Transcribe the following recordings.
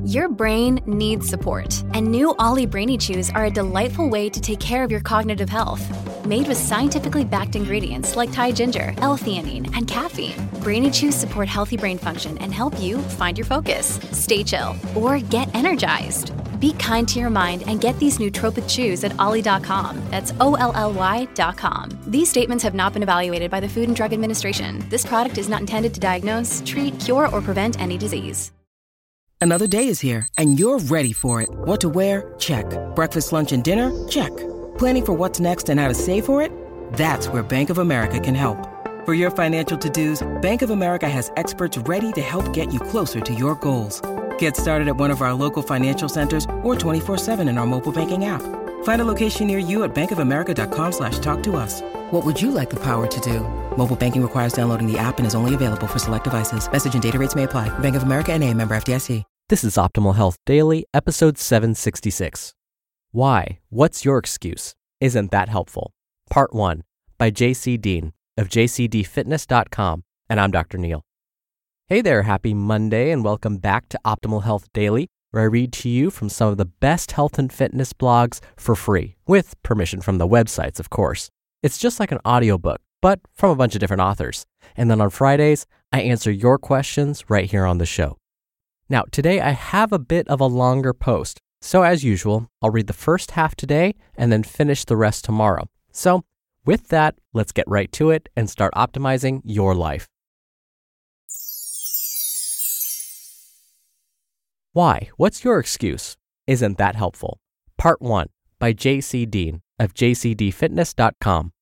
Your brain needs support, and new Ollie Brainy Chews are a delightful way to take care of your cognitive health. Made with scientifically backed ingredients like Thai ginger, L-theanine, and caffeine, Brainy Chews support healthy brain function and help you find your focus, stay chill, or get energized. Be kind to your mind and get these nootropic chews at ollie.com. That's OLLY.com. These statements have not been evaluated by the Food and Drug Administration. This product is not intended to diagnose, treat, cure, or prevent any disease. Another day is here, and you're ready for it. What to wear? Check. Breakfast, lunch, and dinner? Check. Planning for what's next and how to save for it? That's where Bank of America can help. For your financial to-dos, Bank of America has experts ready to help get you closer to your goals. Get started at one of our local financial centers or 24/7 in our mobile banking app. Find a location near you at bankofamerica.com/talktous. What would you like the power to do? Mobile banking requires downloading the app and is only available for select devices. Message and data rates may apply. Bank of America N.A., member FDIC. This is Optimal Health Daily, episode 766. Why? What's your excuse? Isn't that helpful? Part 1 by JC Dean of jcdfitness.com, and I'm Dr. Neil. Hey there, happy Monday, and welcome back to Optimal Health Daily, where I read to you from some of the best health and fitness blogs for free, with permission from the websites, of course. It's just like an audiobook, but from a bunch of different authors. And then on Fridays, I answer your questions right here on the show. Now, today I have a bit of a longer post. So as usual, I'll read the first half today and then finish the rest tomorrow. So with that, let's get right to it and start optimizing your life. Why? What's your excuse? Isn't that helpful? Part 1 by JC Dean of jcdfitness.com.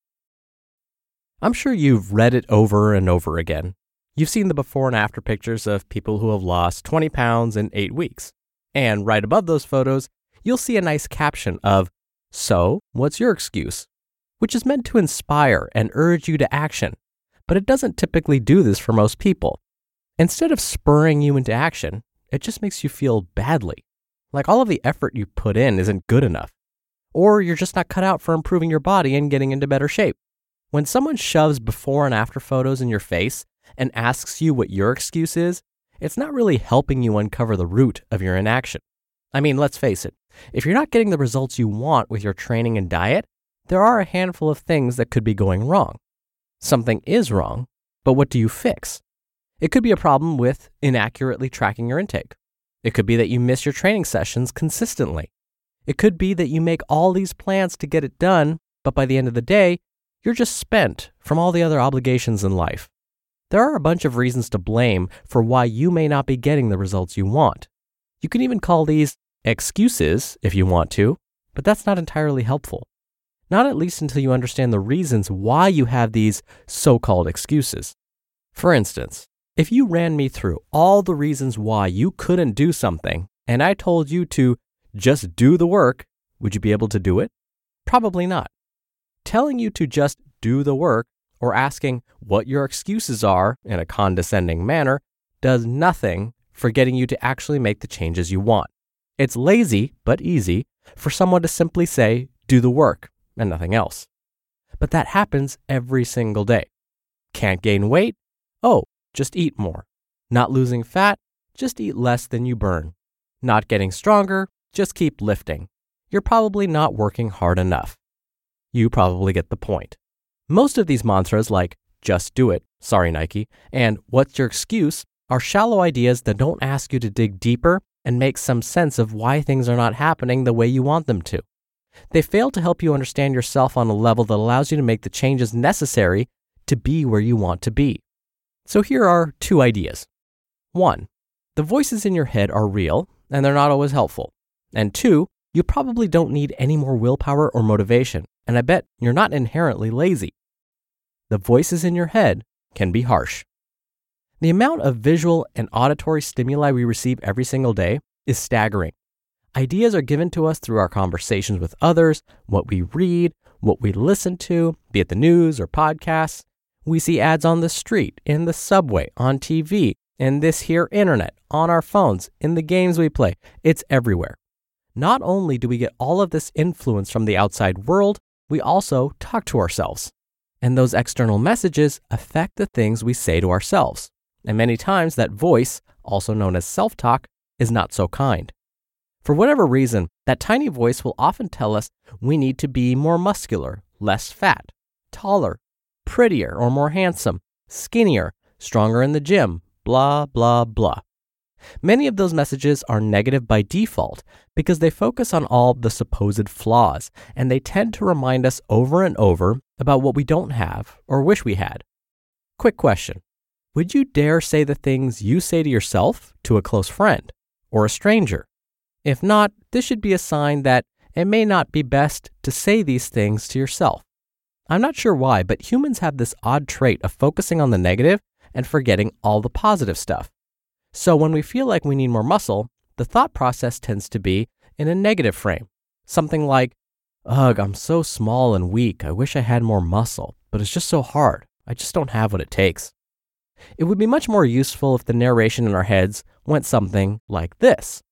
I'm sure you've read it over and over again. You've seen the before and after pictures of people who have lost 20 pounds in 8 weeks. And right above those photos, you'll see a nice caption of, "So, what's your excuse?" which is meant to inspire and urge you to action. But it doesn't typically do this for most people. Instead of spurring you into action, it just makes you feel badly. Like all of the effort you put in isn't good enough. Or you're just not cut out for improving your body and getting into better shape. When someone shoves before and after photos in your face and asks you what your excuse is, it's not really helping you uncover the root of your inaction. I mean, let's face it, if you're not getting the results you want with your training and diet, there are a handful of things that could be going wrong. Something is wrong, but what do you fix? It could be a problem with inaccurately tracking your intake. It could be that you miss your training sessions consistently. It could be that you make all these plans to get it done, but by the end of the day, you're just spent from all the other obligations in life. There are a bunch of reasons to blame for why you may not be getting the results you want. You can even call these excuses if you want to, but that's not entirely helpful. Not at least until you understand the reasons why you have these so-called excuses. For instance, if you ran me through all the reasons why you couldn't do something, and I told you to just do the work, would you be able to do it? Probably not. Telling you to just do the work or asking what your excuses are in a condescending manner does nothing for getting you to actually make the changes you want. It's lazy, but easy, for someone to simply say, do the work, and nothing else. But that happens every single day. Can't gain weight? Oh, just eat more. Not losing fat? Just eat less than you burn. Not getting stronger? Just keep lifting. You're probably not working hard enough. You probably get the point. Most of these mantras like, just do it, sorry Nike, and what's your excuse are shallow ideas that don't ask you to dig deeper and make some sense of why things are not happening the way you want them to. They fail to help you understand yourself on a level that allows you to make the changes necessary to be where you want to be. So here are 2 ideas. 1, the voices in your head are real and they're not always helpful. And 2, you probably don't need any more willpower or motivation, and I bet you're not inherently lazy. The voices in your head can be harsh. The amount of visual and auditory stimuli we receive every single day is staggering. Ideas are given to us through our conversations with others, what we read, what we listen to, be it the news or podcasts. We see ads on the street, in the subway, on TV, in this here internet, on our phones, in the games we play. It's everywhere. Not only do we get all of this influence from the outside world, we also talk to ourselves. And those external messages affect the things we say to ourselves. And many times that voice, also known as self-talk, is not so kind. For whatever reason, that tiny voice will often tell us we need to be more muscular, less fat, taller, prettier or more handsome, skinnier, stronger in the gym, blah, blah, blah. Many of those messages are negative by default because they focus on all the supposed flaws, and they tend to remind us over and over about what we don't have or wish we had. Quick question. Would you dare say the things you say to yourself to a close friend or a stranger? If not, this should be a sign that it may not be best to say these things to yourself. I'm not sure why, but humans have this odd trait of focusing on the negative and forgetting all the positive stuff. So when we feel like we need more muscle, the thought process tends to be in a negative frame. Something like, ugh, I'm so small and weak. I wish I had more muscle, but it's just so hard. I just don't have what it takes. It would be much more useful if the narration in our heads went something like this.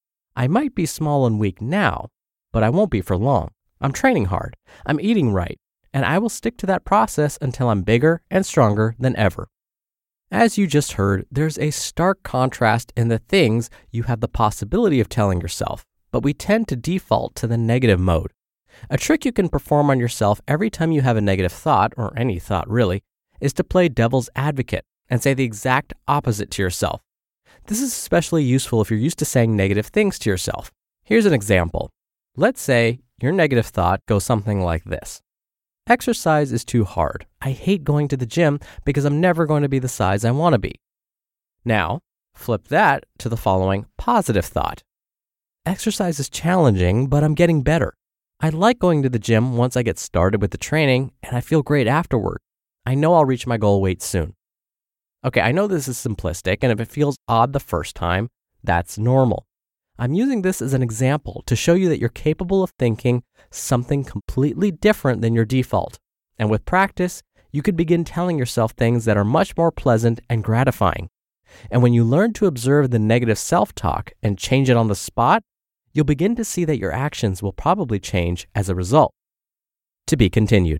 I might be small and weak now, but I won't be for long. I'm training hard. I'm eating right, and I will stick to that process until I'm bigger and stronger than ever. As you just heard, there's a stark contrast in the things you have the possibility of telling yourself, but we tend to default to the negative mode. A trick you can perform on yourself every time you have a negative thought, or any thought really, is to play devil's advocate and say the exact opposite to yourself. This is especially useful if you're used to saying negative things to yourself. Here's an example. Let's say your negative thought goes something like this. Exercise is too hard. I hate going to the gym because I'm never going to be the size I want to be. Now, flip that to the following positive thought. Exercise is challenging, but I'm getting better. I like going to the gym once I get started with the training, and I feel great afterward. I know I'll reach my goal weight soon. Okay, I know this is simplistic, and if it feels odd the first time, that's normal. I'm using this as an example to show you that you're capable of thinking something completely different than your default. And with practice, you could begin telling yourself things that are much more pleasant and gratifying. And when you learn to observe the negative self-talk and change it on the spot, you'll begin to see that your actions will probably change as a result. To be continued.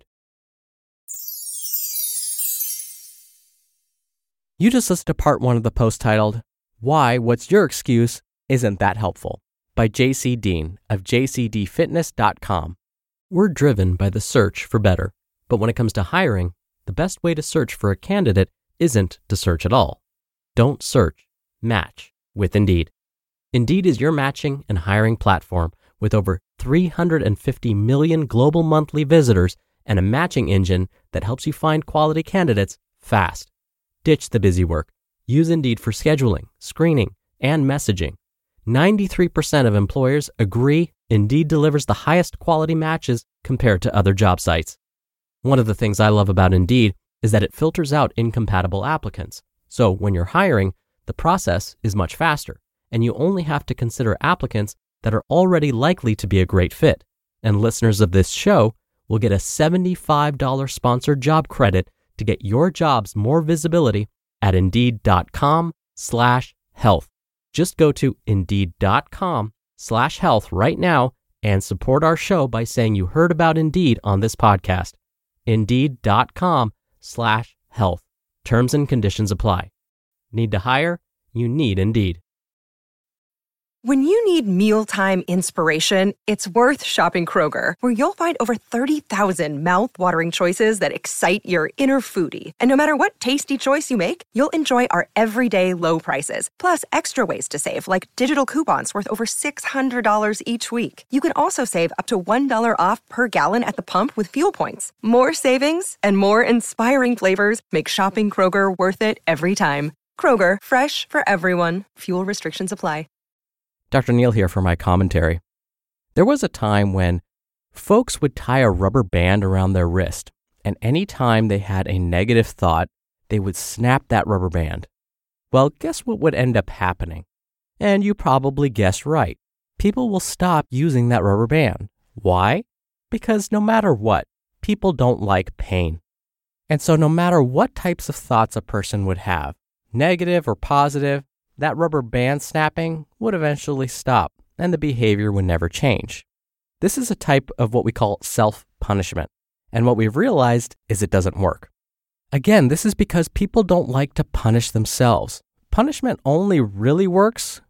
You just listened to part 1 of the post titled, Why What's Your Excuse Isn't That Helpful? By JC Dean of jcdfitness.com. We're driven by the search for better, but when it comes to hiring, the best way to search for a candidate isn't to search at all. Don't search, match with Indeed. Indeed is your matching and hiring platform with over 350 million global monthly visitors and a matching engine that helps you find quality candidates fast. Ditch the busy work. Use Indeed for scheduling, screening, and messaging. 93% of employers agree Indeed delivers the highest quality matches compared to other job sites. One of the things I love about Indeed is that it filters out incompatible applicants. So when you're hiring, the process is much faster, and you only have to consider applicants that are already likely to be a great fit. And listeners of this show will get a $75 sponsored job credit to get your jobs more visibility at Indeed.com/health. Just go to Indeed.com/health right now and support our show by saying you heard about Indeed on this podcast. Indeed.com/health. Terms and conditions apply. Need to hire? You need Indeed. When you need mealtime inspiration, it's worth shopping Kroger, where you'll find over 30,000 mouth-watering choices that excite your inner foodie. And no matter what tasty choice you make, you'll enjoy our everyday low prices, plus extra ways to save, like digital coupons worth over $600 each week. You can also save up to $1 off per gallon at the pump with fuel points. More savings and more inspiring flavors make shopping Kroger worth it every time. Kroger, fresh for everyone. Fuel restrictions apply. Dr. Neal here for my commentary. There was a time when folks would tie a rubber band around their wrist, and any time they had a negative thought, they would snap that rubber band. Well, guess what would end up happening? And you probably guessed right. People will stop using that rubber band. Why? Because no matter what, people don't like pain. And so no matter what types of thoughts a person would have, negative or positive, that rubber band snapping would eventually stop, and the behavior would never change. This is a type of what we call self-punishment, and what we've realized is it doesn't work. Again, this is because people don't like to punish themselves. Punishment only really works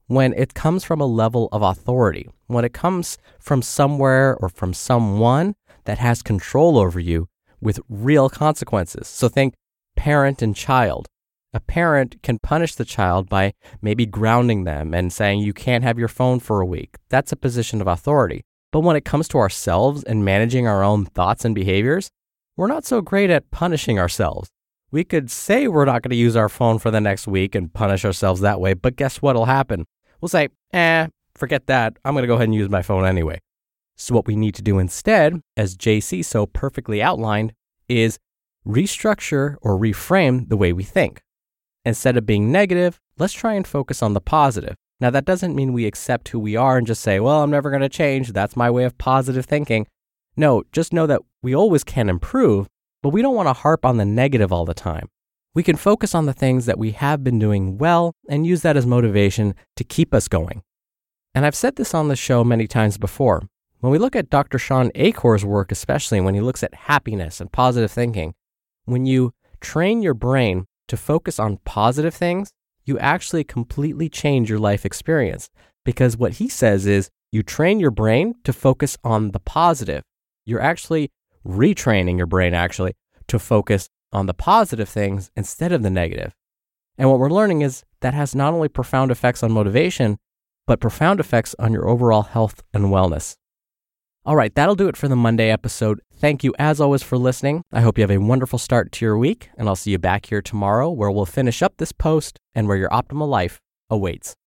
when it comes from a level of authority, when it comes from somewhere or from someone that has control over you with real consequences. So think parent and child. A parent can punish the child by maybe grounding them and saying, you can't have your phone for a week. That's a position of authority. But when it comes to ourselves and managing our own thoughts and behaviors, we're not so great at punishing ourselves. We could say we're not going to use our phone for the next week and punish ourselves that way, but guess what'll happen? We'll say, forget that. I'm going to go ahead and use my phone anyway. So what we need to do instead, as JC so perfectly outlined, is restructure or reframe the way we think. Instead of being negative, let's try and focus on the positive. Now, that doesn't mean we accept who we are and just say, well, I'm never going to change. That's my way of positive thinking. No, just know that we always can improve, but we don't want to harp on the negative all the time. We can focus on the things that we have been doing well and use that as motivation to keep us going. And I've said this on the show many times before. When we look at Dr. Shawn Achor's work, especially when he looks at happiness and positive thinking, when you train your brain to focus on positive things, you actually completely change your life experience. Because what he says is you train your brain to focus on the positive. You're actually retraining your brain to focus on the positive things instead of the negative. And what we're learning is that has not only profound effects on motivation, but profound effects on your overall health and wellness. All right, that'll do it for the Monday episode. Thank you as always for listening. I hope you have a wonderful start to your week, and I'll see you back here tomorrow where we'll finish up this post and where your optimal life awaits.